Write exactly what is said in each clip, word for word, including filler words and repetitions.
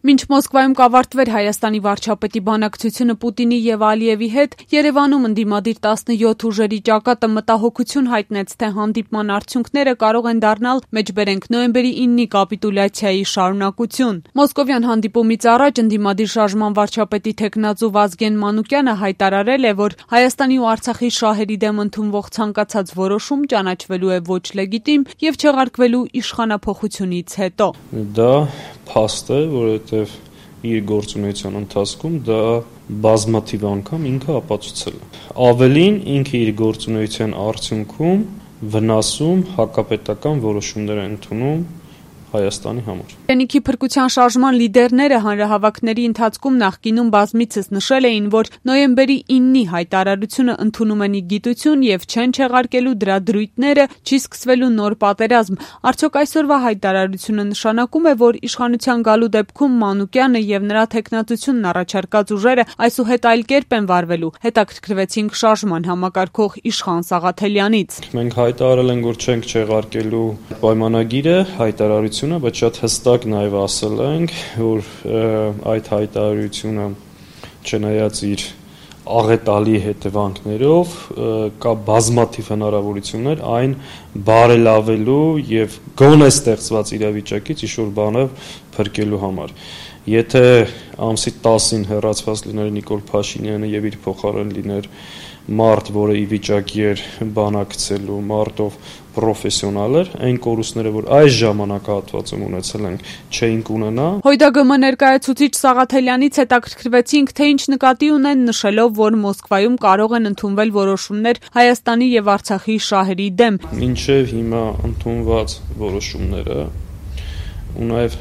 Մինչ Մոսկվայում կավարտվեր Հայաստանի վարչապետի բանակցությունը Պուտինի և Ալիևի հետ, Երևանում ընդդիմադիր տասնյոթ ուժերի ճակատը մտահոգություն հայտնեց, թե հանդիպման արդյունքները կարող են դառնալ մեջբերենք նոյեմբերի իննի կապիտուլյացիայի շարունակություն։ Մոսկովյան հանդիպումից առաջ ընդդիմադիր շարժման վարչապետի թեկնածու Վազգեն Մանուկյանը հայտարարել է, որ Հայաստանի ու Արցախի շահերի դեմ ընդունվող ցանկացած որոշում ճանաչվելու է ոչ լեգիտիմ և չեղարկվելու իշխանափոխությունից հետո։ Դա փաստ է, որովհետև իր գործունեության ընթացքում դա բազմաթիվ անգամ ինքը ապացուցել է։ Ավելին, ինքը իր գործունեության արդյունքում վնասում հակապետական որոշումներ է ընդունում Հայաստանի համար։ Իրենիքի փրկության շարժման լիդերները հանրահավաքների ընթացքում նախկինում բազմիցս նշել էին, որ նոյեմբերի իննի հայտարարությունը ընդունում են ի գիտություն և չեն չեղարկելու դրա դրույթները, չի սկսվելու նոր պատերազմ։ Արդյոք այսօրվա հայտարարությունը նշանակում է, որ իշխանության գալու դեպքում Մանուկյանը և նրա թեկնածությունն առաջարկած ուժերը այսուհետ այլ կերպ են վարվելու։ Հետաքրքրվեցինք շարժման համակարգող Իշխան Սաղաթելյանից։ Մենք հայտարարել ենք, որ չենք չեղարկելու պայմանագիրը, հայտարարությունը, բայց շատ հստակ նաև ասել ենք, որ այդ հայտարարությունը չնայած իր աղետալի հետևանքներով կա բազմաթիվ հնարավորություններ այն բարելավելու եւ գոնե ստեղծված իրավիճակից ինչ-որ բաներ փրկելու համար։ Եթե ամսի տասին հեռացված լիներ Նիկոլ Փաշինյանը եւ իր փոխարեն լիներ մարդ, որը ի վիճակի էր բանակցելու, մարդով պրոֆեսիոնալ էր, այն կորուստները, որ այս ժամանակահատվածում ունեցել ենք, չէինք ունենա։ ՀՅԴԳՄ ներկայացուցիչ Սաղաթելյանից հետաքրքրվեցինք, թե ինչ նկատի ունեն նշելով, որ Մոսկվայում կարող են ընդունվել որոշումներ Հայաստանի եւ Արցախի շահերի դեմ։ Մինչեւ հիմա ընդունված որոշումները ու նաեւ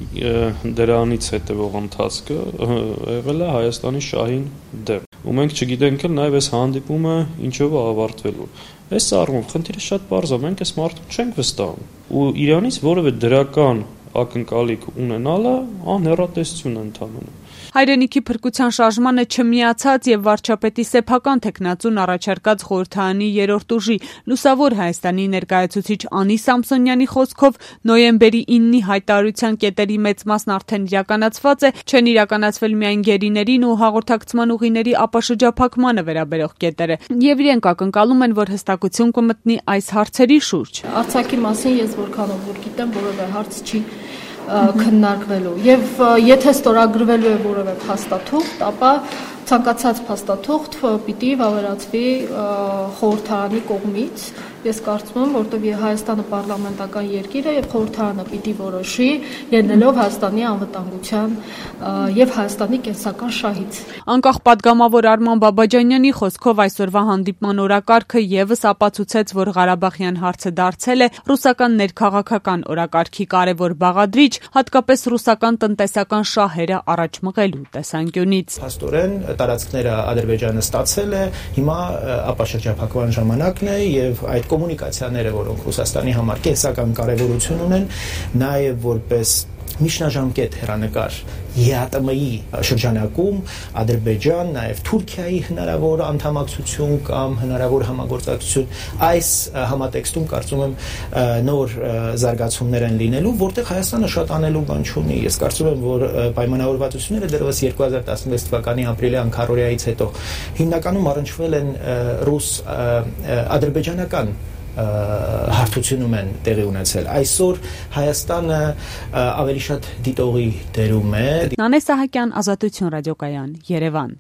դրանից հետևող ընթացքը եղել է Հայաստանի շահին դեմ։ Ու մենք չգիտենք էլ նաև այս հանդիպումը ինչով է ավարտվելու։ Այս առումով խնդիրը շատ պարզ է, մենք այս մարդուն չենք վստահում։ Ու Իրանից որևէ դրական ակնկալիք ունենալը անհեռատեսություն է ընդհանրապես։ Հայրենիքի փրկության շարժմանը չմիացած եւ վարչապետի սեփական թեկնածուն առաջարկած խորհրդարանի երրորդ ուժի Լուսավոր Հայաստանի ներկայացուցիչ Անի Սամսոնյանի խոսքով նոյեմբերի իննի հայտարարության կետերի մեծ մասն արդեն իրականացված է, չեն իրականացվել միայն գերիներին ու հաղորդակցման ուղիների ապաշրջափակմանը վերաբերող կետերը, եւ իրենք ակնկալում են, որ հստակություն կմտնի այս հարցերի շուրջ։ Արցախի մասին ես որքանով որ գիտեմ, որևէ հարց չի քննարկվելու եւ եթե ստորագրվելու է որևէ փաստաթուղթ, ապա ցանկացած փաստաթուղթ պիտի վավերացվի խորհրդարանի կողմից։ Ես կարծում եմ, որտեղ Հայաստանը պարլամենտական երկիր է եւ խորհրդարանը պիտի որոշի ելնելով Հայաստանի անվտանգության եւ Հայաստանի կենսական շահից։ Անկախ падգամավոր Արման Բաբաջանյանի խոսքով այսօրվա հանդիպման օրակարգը եւս ապացուցեց, որ Ղարաբաղյան հարցը դարձել է ռուսական ներքաղաքական օրակարգի կարևոր բաղադրիչ, հատկապես ռուսական տնտեսական շահերը առաջ մղելու տեսանկյունից։ Փաստորեն տարածքները Ադրբեջանը ստացել է, հիմա ապաշրջափակման ժամանակն է եւ այդ կոմունիկացիաները, որոնք Ռուսաստանի համար կենսական կարևորություն ունեն, նաև որպես միջնաժամկետ հեռանկար ԵԱՏՄ-ի շրջանակում Ադրբեջան, նաև Թուրքիայի հնարավոր անդամակցություն կամ հնարավոր համագործակցություն, այս համատեքստում կարծում եմ նոր զարգացումներ են լինելու, որտեղ Հայաստանը շատ անելու բան չունի։ Ես կարծում եմ, որ պայմանավորվածությունները դեռևս երկու հազար տասնվեց թվականի ապրիլյան քարոզիայից հետո հիմնականում առնչվել են ռուս-ադրբեջանական հարթությունում են տեղի ունեցել։ Այսօր Հայաստանը ավելի շատ դիտողի դերում է։ Նանե Սահակյան, Ազատություն ռադիոկայան, Երևան։